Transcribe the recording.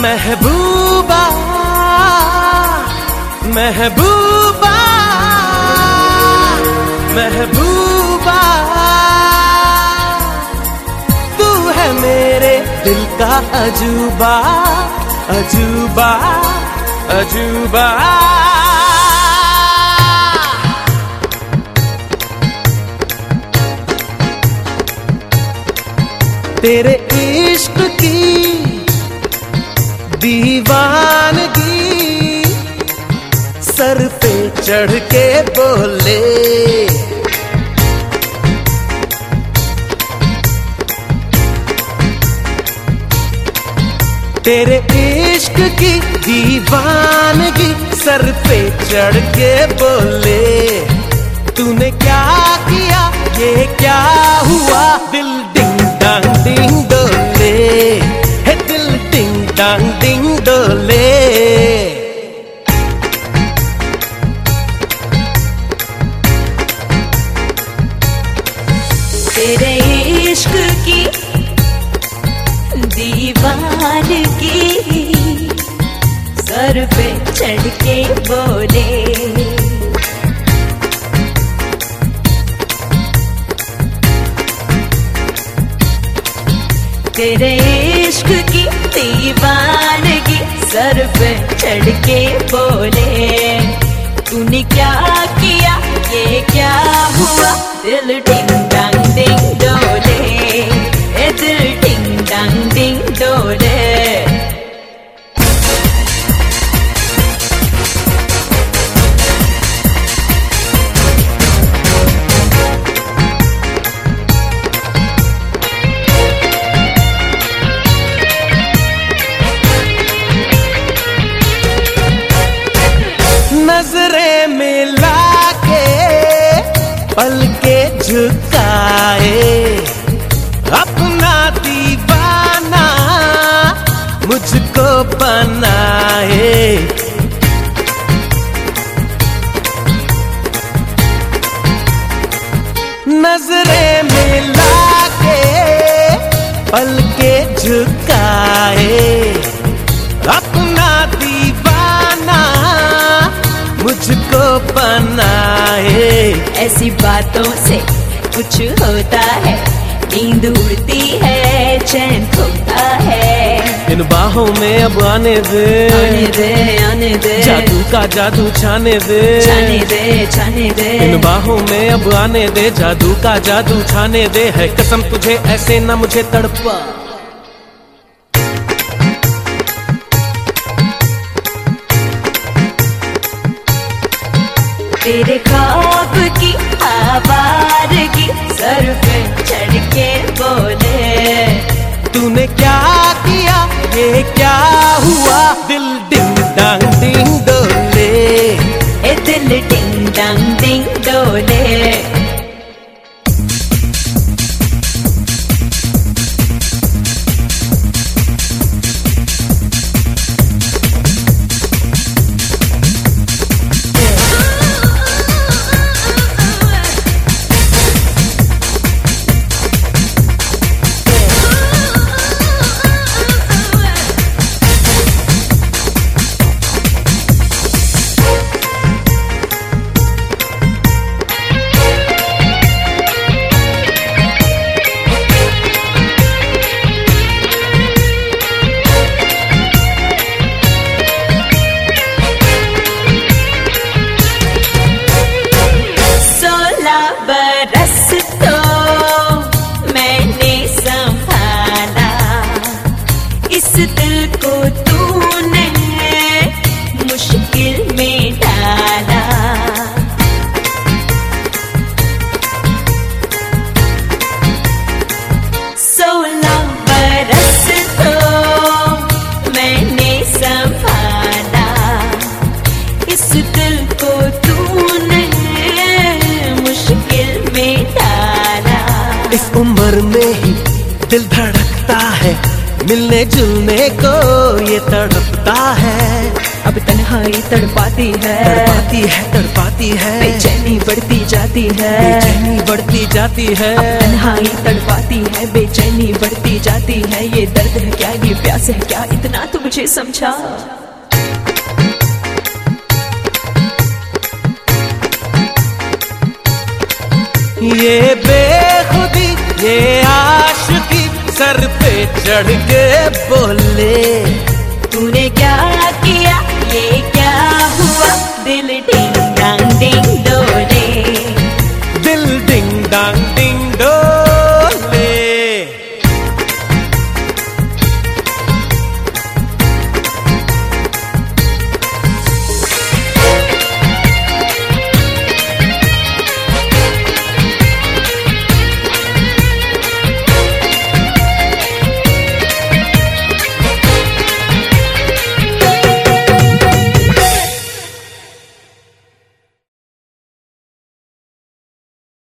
महबूबा महबूबा महबूबा, तू है मेरे दिल का अजूबा अजूबा अजूबा। तेरे इश्क की दीवानगी सर पे चढ़ के बोले, तेरे इश्क की दीवानगी सर पे चढ़ के बोले, तूने क्या किया ये क्या हुआ, दिल डिंग डांग डिंग डोले, है दिल डिंग डांग डिंग डोले। तेरे इश्क की दीवानगी सर पे चढ़ के बोले, तेरे इश्क की दीवानगी सर पे चढ़ के बोले, तूने क्या किया ये क्या हुआ, दिल डिंग डांग डिंग डोले, ए दिल डिंग डांग डिंग डोले। नजरें मिला के पलके झुकाए, अपना दीवाना मुझको बनाए, नजरें मिला के पलके झुकाए, अपना दीवाना मुझको बनाए। ऐसी बातों से कुछ होता है, नींद उड़ती है चैन खोता है, इन बाहों में अब आने दे आने दे आने दे, जादू का जादू छाने दे छाने दे छाने दे, इन बाहों में अब आने दे, जादू का जादू छाने दे, है कसम तुझे ऐसे न मुझे तड़पा। तेरे ख्वाब की आवारगी सर पे चढ़ के बोले, तूने क्या किया ये क्या हुआ, दिल डिंग डांग डिंग डोले, ए दिल डिंग डांग डिंग डोले। इस दिल को तूने मुश्किल में डाला, 16 बरस तो मैंने संभाला, इस दिल को तूने मुश्किल में डाला। इस उम्र में ही दिल धड़कता है, मिलने जुलने को ये तड़पता है, अब अब तन्हाई तड़पाती है, तड़पाती है, तड़पाती है, बेचैनी बढ़ती जाती है, बेचैनी बढ़ती जाती है, अब तन्हाई तड़पाती है, बेचैनी बढ़ती जाती है। ये दर्द है क्या, ये प्यास है क्या, इतना तो मुझे समझा। ये बेखुदी, ये आशिकी सर पे चढ़ के बोले, तूने क्या किया, ये क्या हुआ, दिल